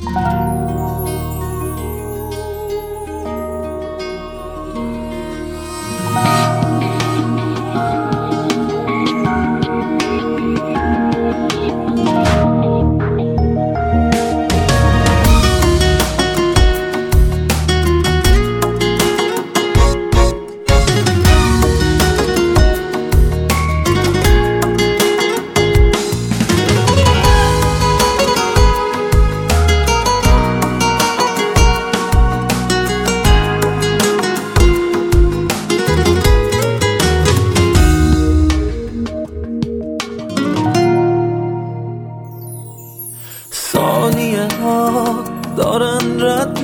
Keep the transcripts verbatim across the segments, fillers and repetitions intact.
ثانیه ها دارن رد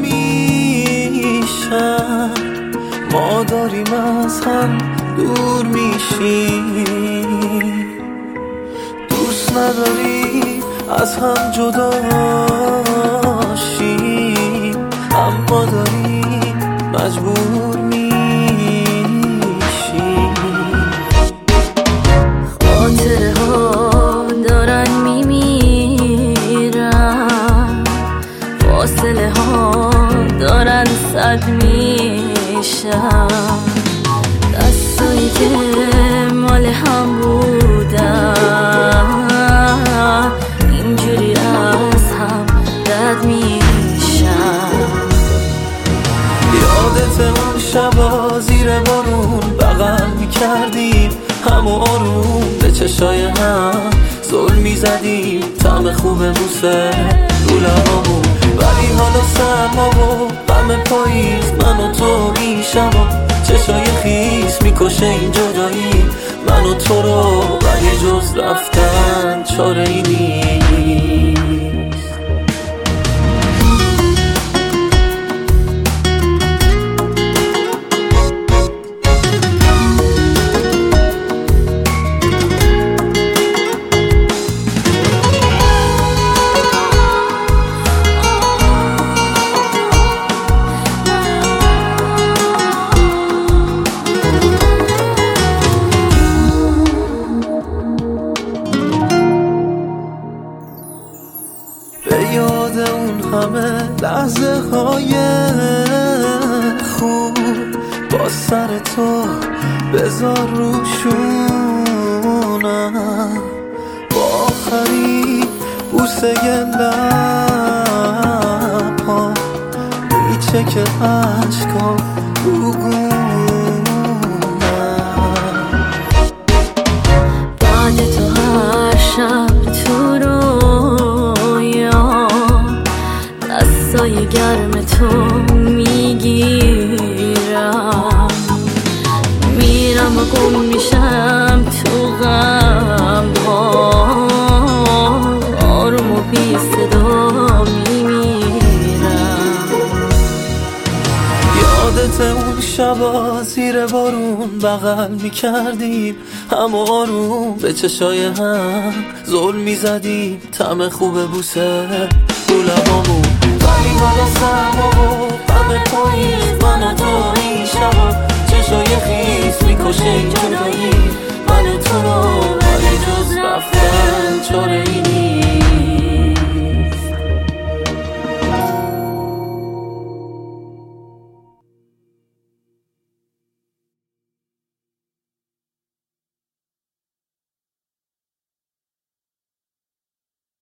میشن، ما داریم از هم دور میشیم. دوست نداری از هم جدا شیم، اما داریم مجبور میشیم. خاطره ها دارن میمیرن، فاصله ها دارن صد میشن. دستایی که مال هم بودن اینجوری از هم رد میشن. یادت اون شبا زیر بارون بغل میکردیم، همو آروم به چشای هم زل میزدیم. طعم خوب بوسه رو لبامون، ولی حالا سرما و غم پاییز، من و تو این شبا چشای خیس میکشه این جدایی من و تو رو. ولی جز رفتن چاره ای نیست. به یاد اون همه لحظه های خوب، با سر تو بذار روشونم. با آخری بوسه لب ها میچه که عشقا بگونم. بعد تو هر شب تو دستای گرم تو میگیرم، میرم و گم میشم تو غم ها، آروم و بی صدا میمیرم. یادت اون شبا زیر بارون بغل میکردیم، هم آروم به چشای هم زل میزدیم. طعم خوب بوسه رو لبامون، ولی حالا سرما و غم پاییز، من و تو این شبا چشای خیس میکشه این جدایی من و تو رو. ولی جز رفتن چاره ای نیست.